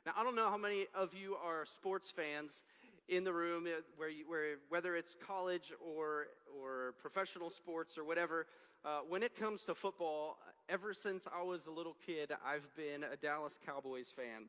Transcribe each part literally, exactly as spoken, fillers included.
Now, I don't know how many of you are sports fans in the room, uh, where, you, where whether it's college or or professional sports or whatever. Uh, when it comes to football, ever since I was a little kid, I've been a Dallas Cowboys fan.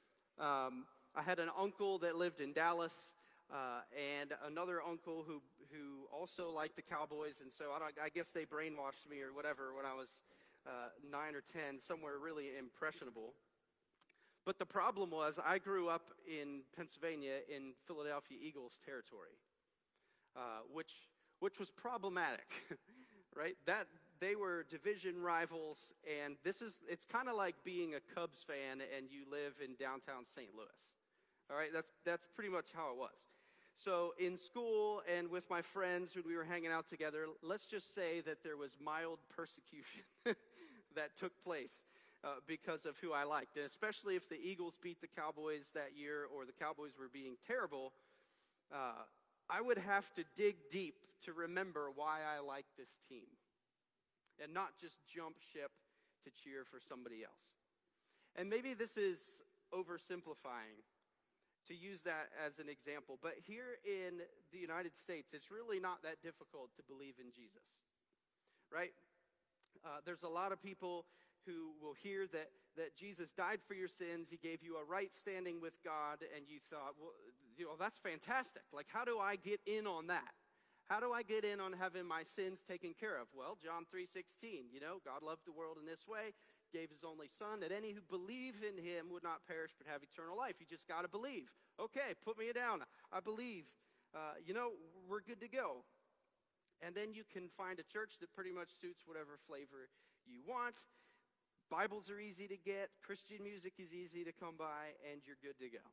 Um, I had an uncle that lived in Dallas, uh, and another uncle who who also liked the Cowboys, and so I, don't, I guess they brainwashed me or whatever when I was uh, nine or ten, somewhere really impressionable. But the problem was, I grew up in Pennsylvania in Philadelphia Eagles territory, uh, which which was problematic, right? That they were division rivals, and this is it's kind of like being a Cubs fan and you live in downtown Saint Louis. All right, that's that's pretty much how it was. So in school and with my friends when we were hanging out together, let's just say that there was mild persecution that took place. Uh, because of who I liked. And especially if the Eagles beat the Cowboys that year or the Cowboys were being terrible, uh, I would have to dig deep to remember why I like this team and not just jump ship to cheer for somebody else. And maybe this is oversimplifying to use that as an example, but here in the United States, it's really not that difficult to believe in Jesus, right? Uh, there's a lot of people who will hear that, that Jesus died for your sins, he gave you a right standing with God, and you thought, well, you know, that's fantastic. Like, how do I get in on that? How do I get in on having my sins taken care of? Well, John three sixteen, you know, God loved the world in this way, gave his only son, that any who believe in him would not perish but have eternal life. You just got to believe. Okay, put me down. I believe. Uh, you know, we're good to go. And then you can find a church that pretty much suits whatever flavor you want. Bibles are easy to get, Christian music is easy to come by, and you're good to go.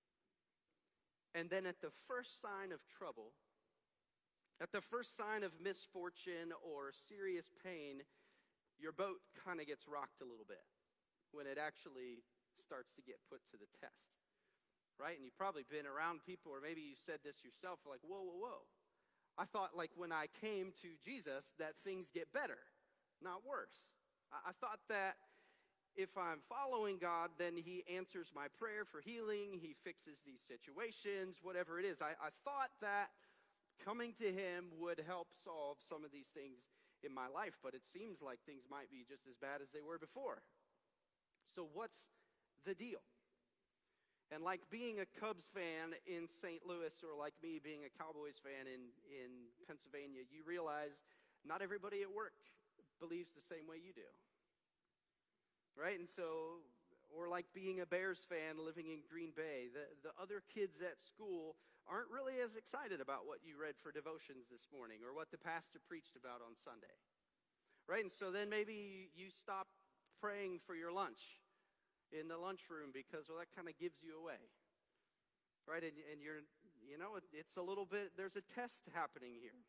And then at the first sign of trouble, at the first sign of misfortune or serious pain, your boat kind of gets rocked a little bit when it actually starts to get put to the test, right? And you've probably been around people, or maybe you said this yourself, like, whoa, whoa, whoa. I thought, like, when I came to Jesus that things get better, not worse. I thought that if I'm following God, then he answers my prayer for healing, he fixes these situations, whatever it is. I, I thought that coming to him would help solve some of these things in my life, but it seems like things might be just as bad as they were before. So what's the deal? And like being a Cubs fan in Saint Louis, or like me being a Cowboys fan in, in Pennsylvania, you realize not everybody at work believes the same way you do, right? And so, or like being a Bears fan living in Green Bay, the, the other kids at school aren't really as excited about what you read for devotions this morning or what the pastor preached about on Sunday, right? And so then maybe you stop praying for your lunch in the lunchroom because, well, that kind of gives you away, right? And, and you're, you know, it, it's a little bit, there's a test happening here.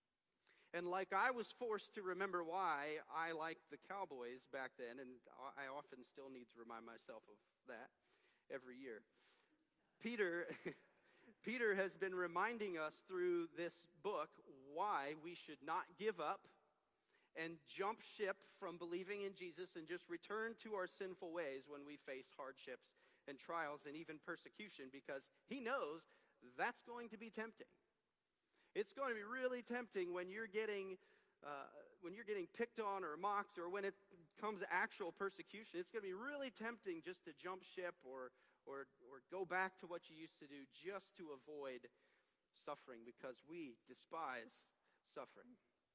And like I was forced to remember why I liked the Cowboys back then, and I often still need to remind myself of that every year. Peter, Peter has been reminding us through this book why we should not give up and jump ship from believing in Jesus and just return to our sinful ways when we face hardships and trials and even persecution, because he knows that's going to be tempting. It's going to be really tempting when you're getting uh, when you're getting picked on or mocked, or when it comes to actual persecution. It's going to be really tempting just to jump ship or or or go back to what you used to do just to avoid suffering, because we despise suffering.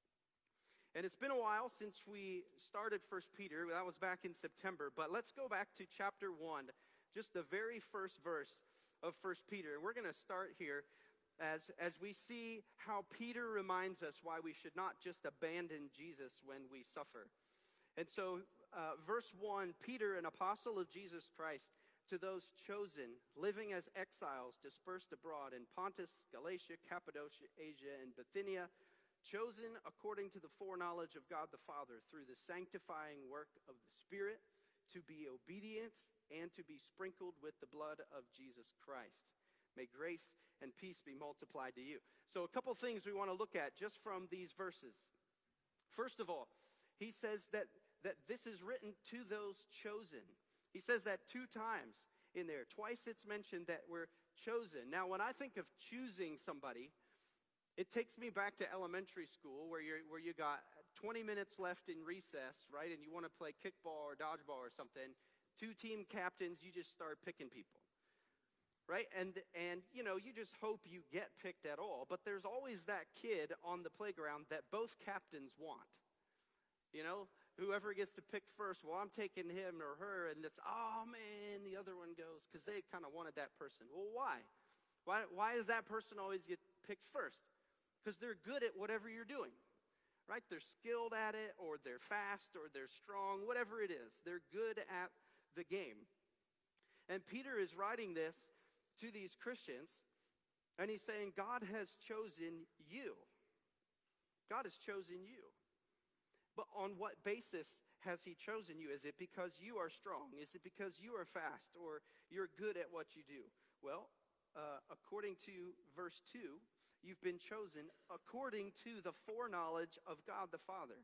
And it's been a while since we started First Peter. That was back in September. But let's go back to chapter one, just the very first verse of First Peter. And we're going to start here. As, as we see how Peter reminds us why we should not just abandon Jesus when we suffer. And so, uh, verse one, Peter, an apostle of Jesus Christ, to those chosen, living as exiles, dispersed abroad in Pontus, Galatia, Cappadocia, Asia, and Bithynia, chosen according to the foreknowledge of God the Father, through the sanctifying work of the Spirit, to be obedient and to be sprinkled with the blood of Jesus Christ. May grace and peace be multiplied to you. So a couple things we want to look at just from these verses. First of all, he says that, that this is written to those chosen. He says that two times in there. Twice it's mentioned that we're chosen. Now, when I think of choosing somebody, it takes me back to elementary school where you where you got twenty minutes left in recess, right? And you want to play kickball or dodgeball or something. Two team captains, you just start picking people, right? And, and you know, you just hope you get picked at all. But there's always that kid on the playground that both captains want. You know, whoever gets to pick first, well, I'm taking him or her, and it's, oh, man, the other one goes, because they kind of wanted that person. Well, why? Why, why does that person always get picked first? Because they're good at whatever you're doing, right? They're skilled at it, or they're fast, or they're strong, whatever it is. They're good at the game. And Peter is writing this to these Christians, and he's saying, God has chosen you. God has chosen you. But on what basis has he chosen you? Is it because you are strong? Is it because you are fast, or you're good at what you do? Well, uh, according to verse two, you've been chosen according to the foreknowledge of God the Father.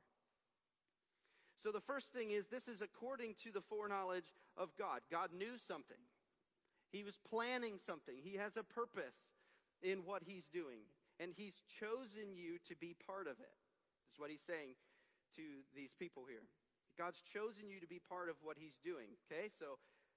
So the first thing is, this is according to the foreknowledge of God. God knew something. He was planning something. He has a purpose in what he's doing, and he's chosen you to be part of it. That's what he's saying to these people here. God's chosen you to be part of what he's doing. Okay, so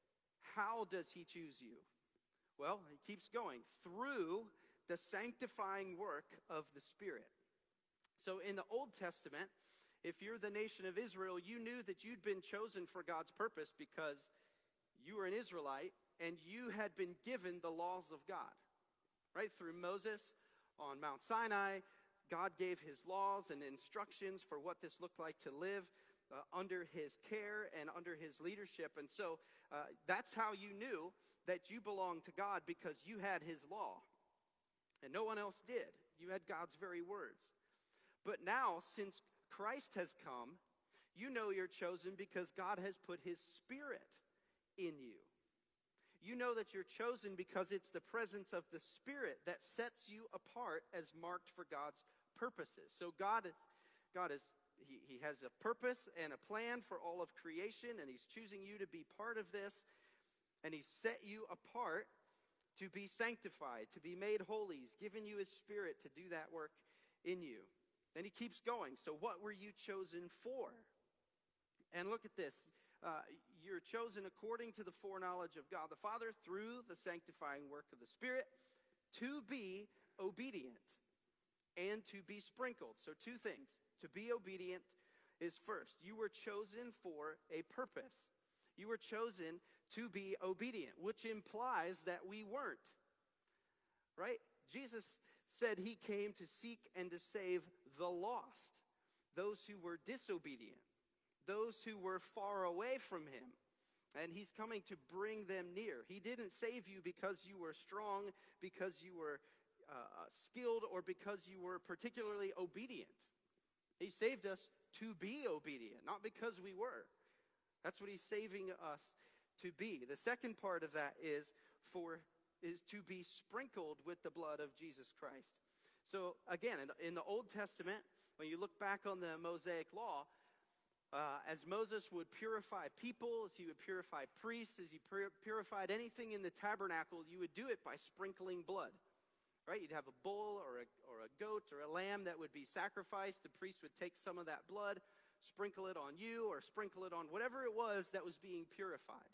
how does he choose you? Well, he keeps going. Through the sanctifying work of the Spirit. So in the Old Testament, if you're the nation of Israel, you knew that you'd been chosen for God's purpose because you were an Israelite and you had been given the laws of God. Right? Through Moses on Mount Sinai, God gave his laws and instructions for what this looked like to live uh, under his care and under his leadership. And so uh, that's how you knew that you belonged to God, because you had his law. And no one else did. You had God's very words. But now, since Christ has come, you know you're chosen because God has put his Spirit in you. You know that you're chosen because it's the presence of the Spirit that sets you apart as marked for God's purposes. So God is, God is, he, he has a purpose and a plan for all of creation, and he's choosing you to be part of this, and he's set you apart to be sanctified, to be made holy. He's given you his Spirit to do that work in you. And he keeps going. So what were you chosen for? And look at this. Uh, you're chosen according to the foreknowledge of God the Father through the sanctifying work of the Spirit to be obedient and to be sprinkled. So two things. To be obedient is first. You were chosen for a purpose. You were chosen to be obedient, which implies that we weren't. Right? Jesus said he came to seek and to save the lost, those who were disobedient, those who were far away from him, and he's coming to bring them near. He didn't save you because you were strong, because you were uh, skilled, or because you were particularly obedient. He saved us to be obedient, not because we were. That's what he's saving us to be. The second part of that is for is to be sprinkled with the blood of Jesus Christ. So again, in the, in the Old Testament, when you look back on the Mosaic law, uh, as Moses would purify people, as he would purify priests, as he pur- purified anything in the tabernacle, you would do it by sprinkling blood. Right? You'd have a bull or a, or a goat or a lamb that would be sacrificed. The priest would take some of that blood, sprinkle it on you, or sprinkle it on whatever it was that was being purified.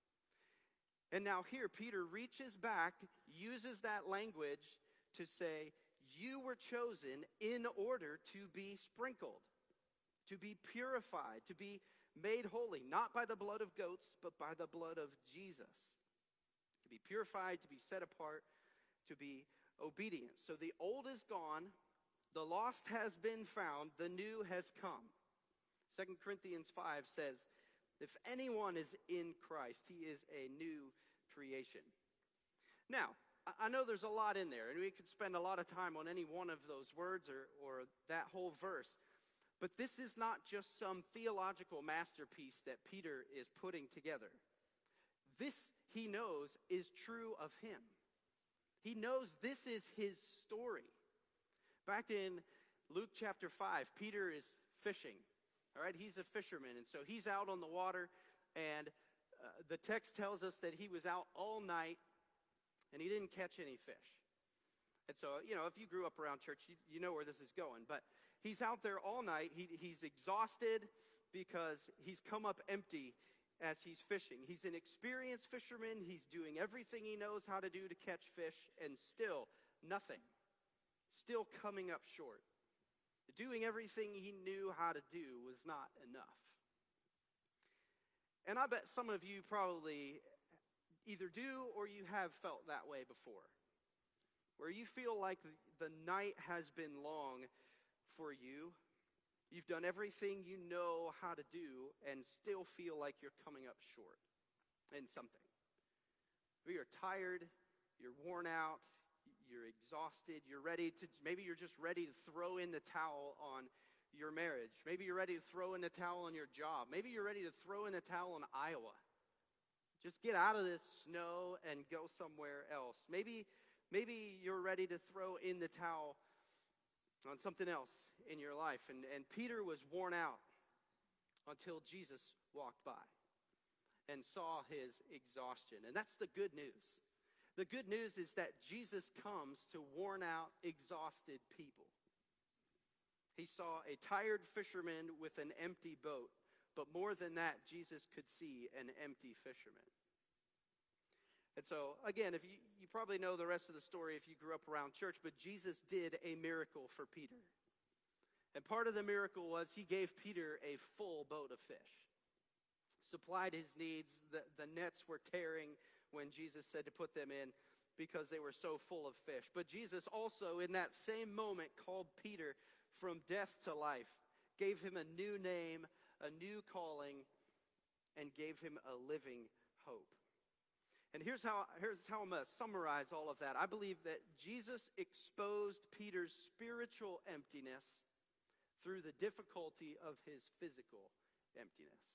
And now here, Peter reaches back, uses that language to say, you were chosen in order to be sprinkled, to be purified, to be made holy, not by the blood of goats, but by the blood of Jesus. To be purified, to be set apart, to be obedient. So the old is gone, the lost has been found, the new has come. Second Corinthians five says, if anyone is in Christ, he is a new creation. Now, I know there's a lot in there, and we could spend a lot of time on any one of those words or, or that whole verse. But this is not just some theological masterpiece that Peter is putting together. This, he knows, is true of him. He knows this is his story. Back in Luke chapter five, Peter is fishing. All right, he's a fisherman, and so he's out on the water, and Uh, the text tells us that he was out all night and he didn't catch any fish. And so, you know, if you grew up around church, you, you know where this is going. But he's out there all night. He, he's exhausted because he's come up empty as he's fishing. He's an experienced fisherman. He's doing everything he knows how to do to catch fish, and still nothing. Still coming up short. Doing everything he knew how to do was not enough. And I bet some of you probably either do or you have felt that way before, where you feel like the night has been long for you. You've done everything you know how to do and still feel like you're coming up short in something. You're tired, you're worn out, you're exhausted, you're ready to, maybe you're just ready to throw in the towel on your marriage. Maybe you're ready to throw in the towel on your job. Maybe you're ready to throw in the towel on Iowa. Just get out of this snow and go somewhere else. Maybe, maybe you're ready to throw in the towel on something else in your life. And, and Peter was worn out until Jesus walked by and saw his exhaustion. And that's the good news. The good news is that Jesus comes to worn out, exhausted people. He saw a tired fisherman with an empty boat, but more than that, Jesus could see an empty fisherman. And so, again, if you, you probably know the rest of the story if you grew up around church, but Jesus did a miracle for Peter. And part of the miracle was he gave Peter a full boat of fish. Supplied his needs. The, the nets were tearing when Jesus said to put them in because they were so full of fish. But Jesus also, in that same moment, called Peter from death to life, gave him a new name, a new calling, and gave him a living hope. And here's how, here's how I'm going to summarize all of that. I believe that Jesus exposed Peter's spiritual emptiness through the difficulty of his physical emptiness.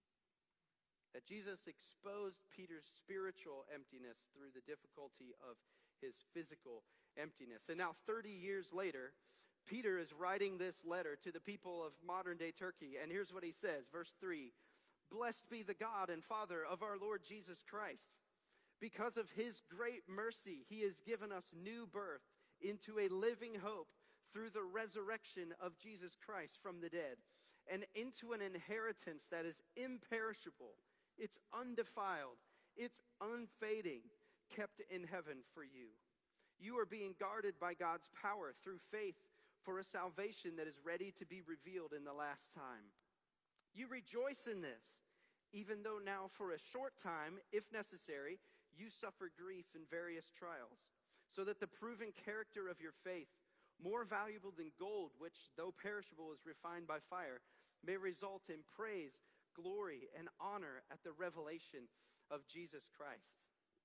That Jesus exposed Peter's spiritual emptiness through the difficulty of his physical emptiness. And now thirty years later, Peter is writing this letter to the people of modern-day Turkey. And here's what he says, verse three. Blessed be the God and Father of our Lord Jesus Christ. Because of his great mercy, he has given us new birth into a living hope through the resurrection of Jesus Christ from the dead, and into an inheritance that is imperishable. It's undefiled. It's unfading, kept in heaven for you. You are being guarded by God's power through faith for a salvation that is ready to be revealed in the last time. You rejoice in this, even though now for a short time, if necessary, you suffer grief in various trials, so that the proven character of your faith, more valuable than gold, which though perishable is refined by fire, may result in praise, glory, and honor at the revelation of Jesus Christ.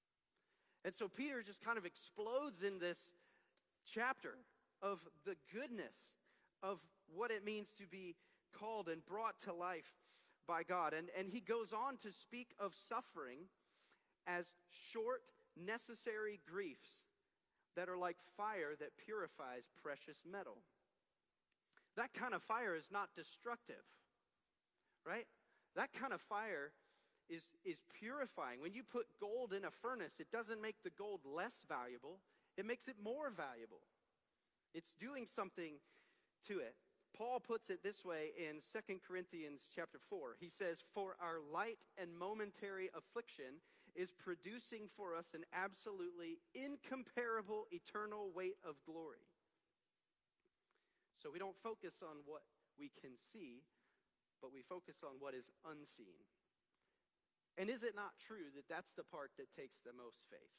And so Peter just kind of explodes in this chapter of the goodness of what it means to be called and brought to life by God. And, and he goes on to speak of suffering as short, necessary griefs that are like fire that purifies precious metal. That kind of fire is not destructive, right? That kind of fire is, is purifying. When you put gold in a furnace, it doesn't make the gold less valuable. It makes it more valuable. It's doing something to it. Paul puts it this way in Second Corinthians chapter four. He says, for our light and momentary affliction is producing for us an absolutely incomparable eternal weight of glory. So we don't focus on what we can see, but we focus on what is unseen. And is it not true that that's the part that takes the most faith?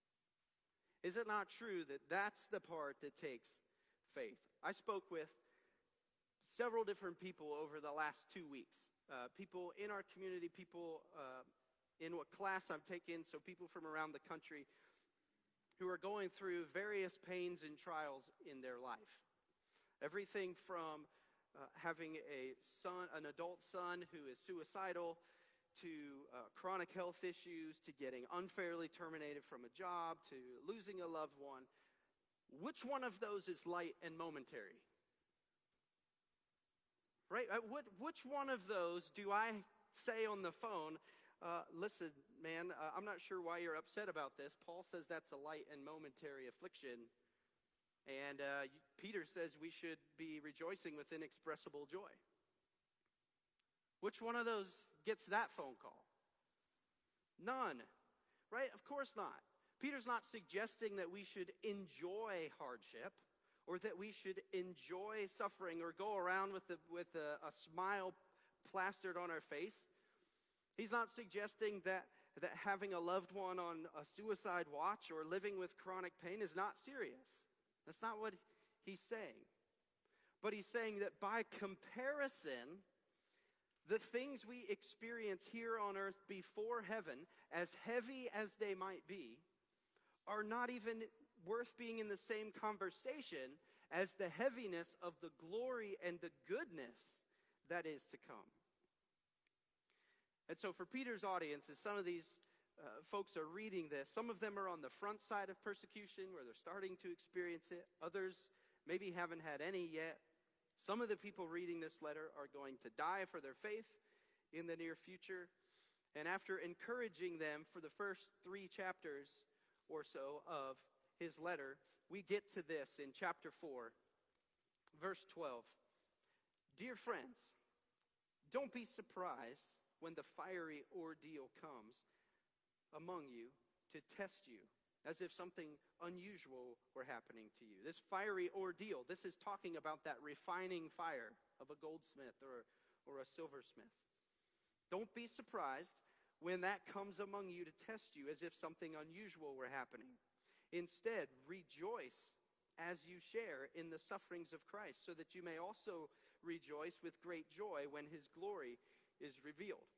Is it not true that that's the part that takes faith? I spoke with several different people over the last two weeks. Uh, people in our community, people uh, in what class I'm taking, so people from around the country who are going through various pains and trials in their life. Everything from Uh, having a son, an adult son who is suicidal, to uh, chronic health issues, to getting unfairly terminated from a job, to losing a loved one. Which one of those is light and momentary? Right? Uh, what, which one of those do I say on the phone, uh, listen, man, uh, I'm not sure why you're upset about this. Paul says that's a light and momentary affliction. And uh, Peter says we should be rejoicing with inexpressible joy. Which one of those gets that phone call? None, right? Of course not. Peter's not suggesting that we should enjoy hardship or that we should enjoy suffering or go around with, the, with a, a smile plastered on our face. He's not suggesting that, that having a loved one on a suicide watch or living with chronic pain is not serious. That's not what he's saying. But he's saying that by comparison, the things we experience here on earth before heaven, as heavy as they might be, are not even worth being in the same conversation as the heaviness of the glory and the goodness that is to come. And so for Peter's audience, as some of these uh, folks are reading this, some of them are on the front side of persecution where they're starting to experience it. Others maybe haven't had any yet. Some of the people reading this letter are going to die for their faith in the near future. And after encouraging them for the first three chapters or so of his letter, we get to this in chapter four, verse twelve. Dear friends, don't be surprised when the fiery ordeal comes among you to test you, as if something unusual were happening to you. This fiery ordeal, this is talking about that refining fire of a goldsmith or, or a silversmith. Don't be surprised when that comes among you to test you as if something unusual were happening. Instead, rejoice as you share in the sufferings of Christ, so that you may also rejoice with great joy when his glory is revealed.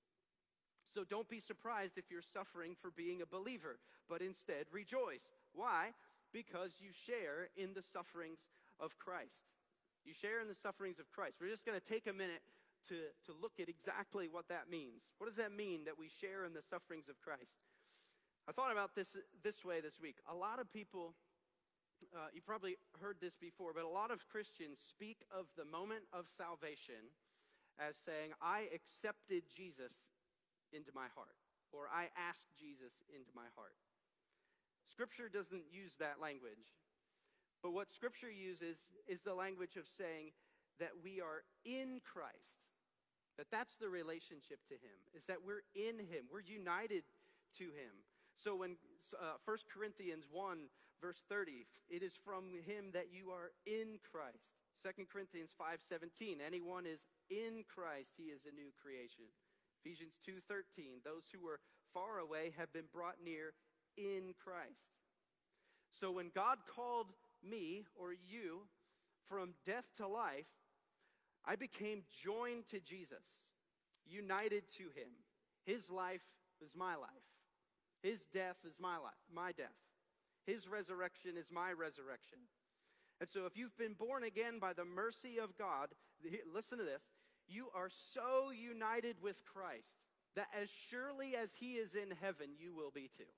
So don't be surprised if you're suffering for being a believer, but instead rejoice. Why? Because you share in the sufferings of Christ. You share in the sufferings of Christ. We're just going to take a minute to, to look at exactly what that means. What does that mean that we share in the sufferings of Christ? I thought about this this way this week. A lot of people, uh, you probably heard this before, but a lot of Christians speak of the moment of salvation as saying, I accepted Jesus into my heart, or I asked Jesus into my heart. Scripture doesn't use that language, but what Scripture uses is the language of saying that we are in Christ. That that's the relationship to him, is that we're in him. We're united to him. So when uh, First Corinthians one, verse thirty, it is from him that you are in Christ. Second Corinthians five seventeen, anyone is in Christ, he is a new creation. Ephesians two thirteen, those who were far away have been brought near in Christ. So when God called me or you from death to life, I became joined to Jesus, united to him. His life is my life. His death is my life, my death. His resurrection is my resurrection. And so if you've been born again by the mercy of God, listen to this, you are so united with Christ that as surely as he is in heaven, you will be too.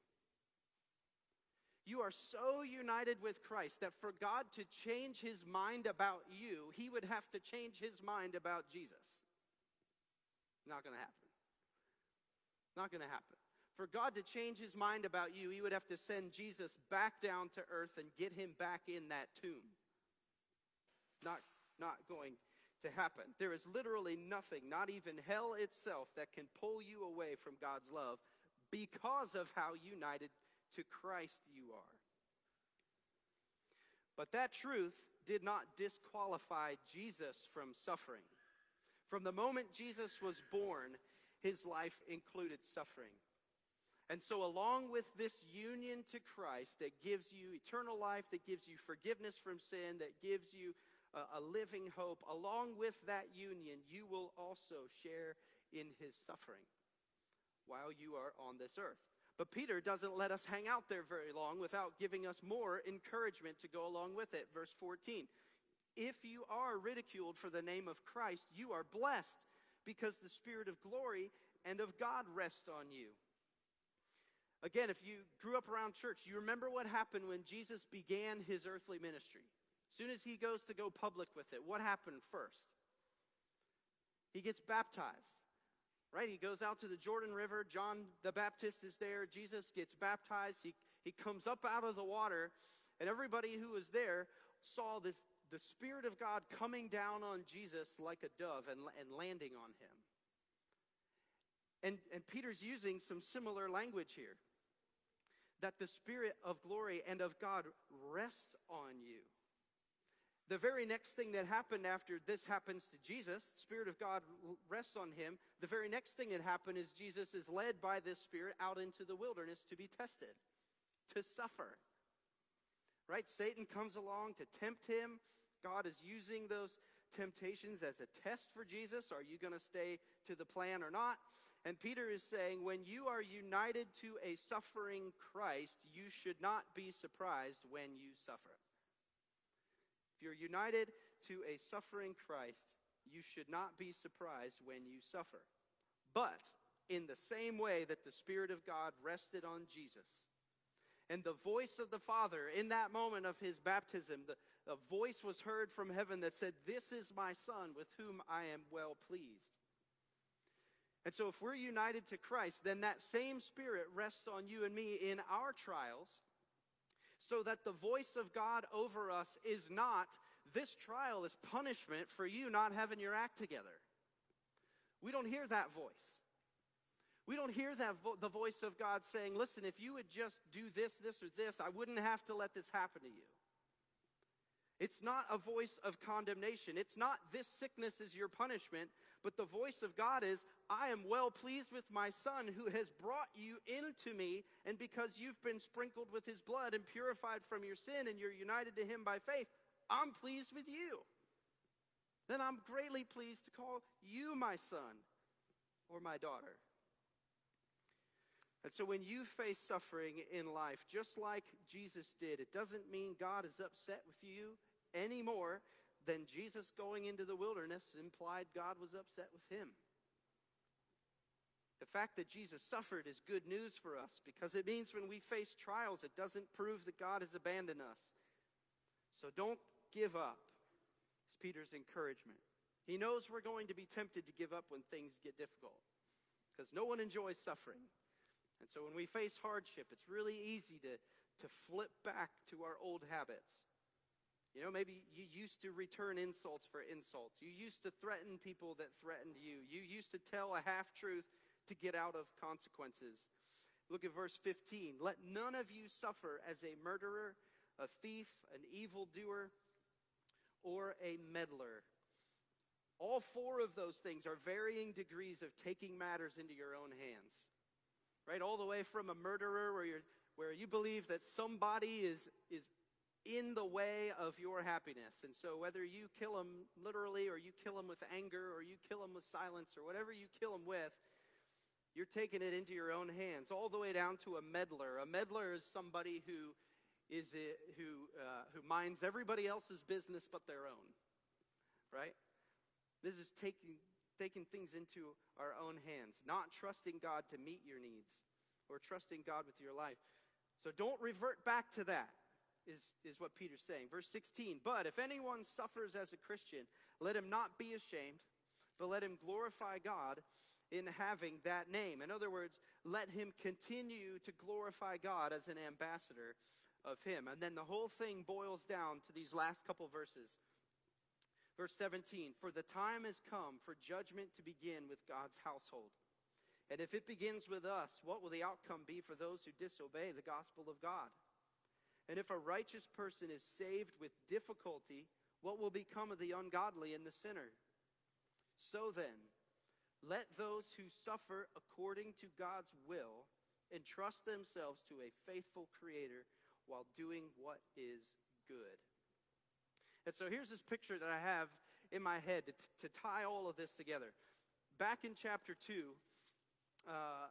You are so united with Christ that for God to change his mind about you, he would have to change his mind about Jesus. Not going to happen. Not going to happen. For God to change his mind about you, he would have to send Jesus back down to earth and get him back in that tomb. Not, not going to happen. There is literally nothing, not even hell itself, that can pull you away from God's love because of how united to Christ you are. But that truth did not disqualify Jesus from suffering. From the moment Jesus was born, his life included suffering. And so along with this union to Christ that gives you eternal life, that gives you forgiveness from sin, that gives you a, a living hope, along with that union, you will also share in his suffering while you are on this earth. But Peter doesn't let us hang out there very long without giving us more encouragement to go along with it. Verse fourteen, if you are ridiculed for the name of Christ, you are blessed because the Spirit of glory and of God rests on you. Again, if you grew up around church, you remember what happened when Jesus began his earthly ministry. As soon as he goes to go public with it, what happened first? He gets baptized, right? He goes out to the Jordan River. John the Baptist is there. Jesus gets baptized. He, he comes up out of the water, and everybody who was there saw this, the Spirit of God coming down on Jesus like a dove and, and landing on him. And, and Peter's using some similar language here, that the Spirit of glory and of God rests on you. The very next thing that happened after this happens to Jesus, the Spirit of God rests on him. The very next thing that happened is Jesus is led by this Spirit out into the wilderness to be tested, to suffer. Right? Satan comes along to tempt him. God is using those temptations as a test for Jesus. Are you going to stay to the plan or not? And Peter is saying, when you are united to a suffering Christ, you should not be surprised when you suffer. If you're united to a suffering Christ, you should not be surprised when you suffer. But in the same way that the Spirit of God rested on Jesus, and the voice of the Father in that moment of his baptism, the, the voice was heard from heaven that said, "This is my Son with whom I am well pleased." And so if we're united to Christ, then that same Spirit rests on you and me in our trials, so that the voice of God over us is not, this trial is punishment for you not having your act together. We don't hear that voice. We don't hear that vo- the voice of God saying, listen, if you would just do this, this, or this, I wouldn't have to let this happen to you. It's not a voice of condemnation. It's not, this sickness is your punishment, but the voice of God is, I am well pleased with my Son who has brought you into me, and because you've been sprinkled with his blood and purified from your sin and you're united to him by faith, I'm pleased with you. Then I'm greatly pleased to call you my son or my daughter. And so when you face suffering in life, just like Jesus did, it doesn't mean God is upset with you any more than Jesus going into the wilderness implied God was upset with him. The fact that Jesus suffered is good news for us, because it means when we face trials, it doesn't prove that God has abandoned us. So don't give up, is Peter's encouragement. He knows we're going to be tempted to give up when things get difficult, because no one enjoys suffering. And so when we face hardship, it's really easy to, to flip back to our old habits. You know, maybe you used to return insults for insults. You used to threaten people that threatened you. You used to tell a half-truth to get out of consequences. Look at verse fifteen. Let none of you suffer as a murderer, a thief, an evildoer, or a meddler. All four of those things are varying degrees of taking matters into your own hands. Right, all the way from a murderer where you're, where you believe that somebody is, is in the way of your happiness. And so whether you kill them literally, or you kill them with anger, or you kill them with silence, or whatever you kill them with, you're taking it into your own hands. All the way down to a meddler. A meddler is somebody who is a, who uh, who minds everybody else's business but their own. Right? This is taking taking things into our own hands, not trusting God to meet your needs or trusting God with your life. So don't revert back to that, is, is what Peter's saying. Verse sixteen, but if anyone suffers as a Christian, let him not be ashamed, but let him glorify God in having that name. In other words, let him continue to glorify God as an ambassador of him. And then the whole thing boils down to these last couple verses. Verse seventeen, for the time has come for judgment to begin with God's household. And if it begins with us, what will the outcome be for those who disobey the gospel of God? And if a righteous person is saved with difficulty, what will become of the ungodly and the sinner? So then, let those who suffer according to God's will entrust themselves to a faithful Creator while doing what is good. And so here's this picture that I have in my head to, to tie all of this together. Back in chapter two, uh,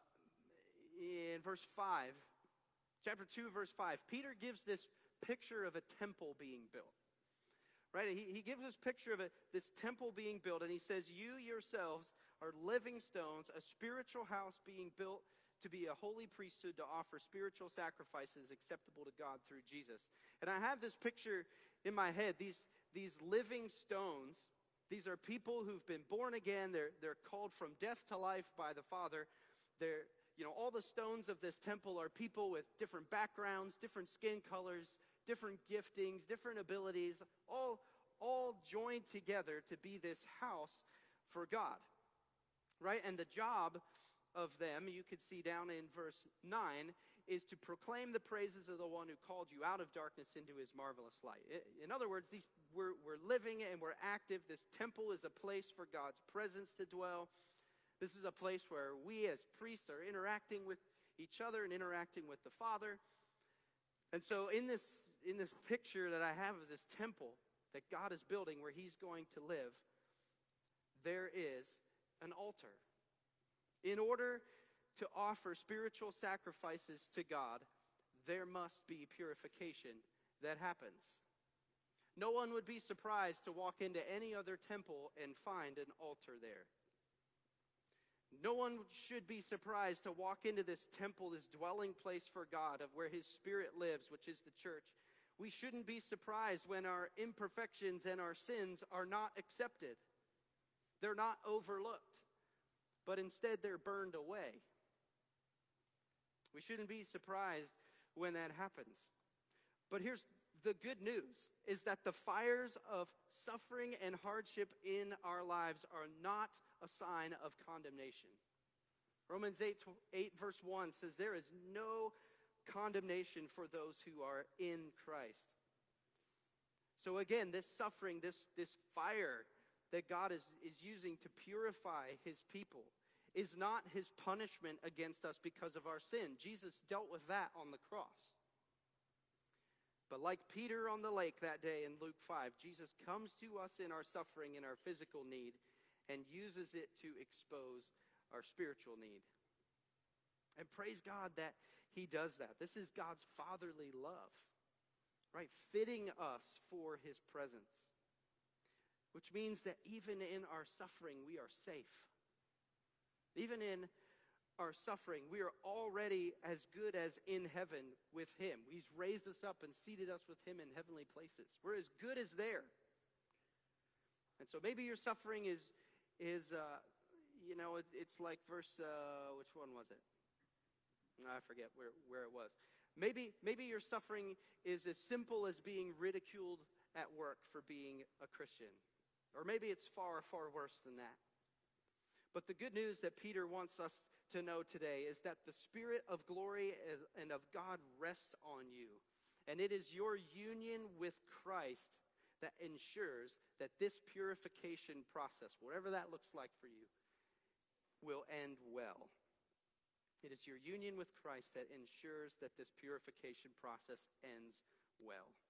in verse five, chapter two, verse five, Peter gives this picture of a temple being built. Right? He, he gives this picture of a, this temple being built, and he says, you yourselves are living stones, a spiritual house being built to be a holy priesthood to offer spiritual sacrifices acceptable to God through Jesus. And I have this picture in my head, these, these living stones, These are people who've been born again. They're, they're called from death to life by the Father. They're, you know, all the stones of this temple are people with different backgrounds, different skin colors, different giftings, different abilities, all, all joined together to be this house for God, right? And the job of them, you could see down in verse nine, is to proclaim the praises of the one who called you out of darkness into his marvelous light. In other words, these, we're, we're living and we're active. This temple is a place for God's presence to dwell. This is a place where we as priests are interacting with each other and interacting with the Father. And so in this, in this picture that I have of this temple that God is building where he's going to live, there is an altar. In order to offer spiritual sacrifices to God, there must be purification that happens. No one would be surprised to walk into any other temple and find an altar there. No one should be surprised to walk into this temple, this dwelling place for God, of where his Spirit lives, which is the church. We shouldn't be surprised when our imperfections and our sins are not accepted. They're not overlooked, but instead they're burned away. We shouldn't be surprised when that happens. But here's the good news, is that the fires of suffering and hardship in our lives are not a sign of condemnation. Romans eight, eight verse one says there is no condemnation for those who are in Christ. So again, this suffering, this, this fire that God is, is using to purify his people is not his punishment against us because of our sin. Jesus dealt with that on the cross. But like Peter on the lake that day in Luke five, Jesus comes to us in our suffering and our physical need and uses it to expose our spiritual need. And praise God that he does that. This is God's fatherly love, right? Fitting us for his presence, which means that even in our suffering, we are safe. Even in our suffering, we are already as good as in heaven with him. He's raised us up and seated us with him in heavenly places. We're as good as there. And so maybe your suffering is, is uh, you know, it, it's like verse, uh, which one was it? I forget where, where it was. Maybe, maybe your suffering is as simple as being ridiculed at work for being a Christian. Or maybe it's far, far worse than that. But the good news that Peter wants us to know today is that the Spirit of glory and of God rests on you. And it is your union with Christ that ensures that this purification process, whatever that looks like for you, will end well. It is your union with Christ that ensures that this purification process ends well.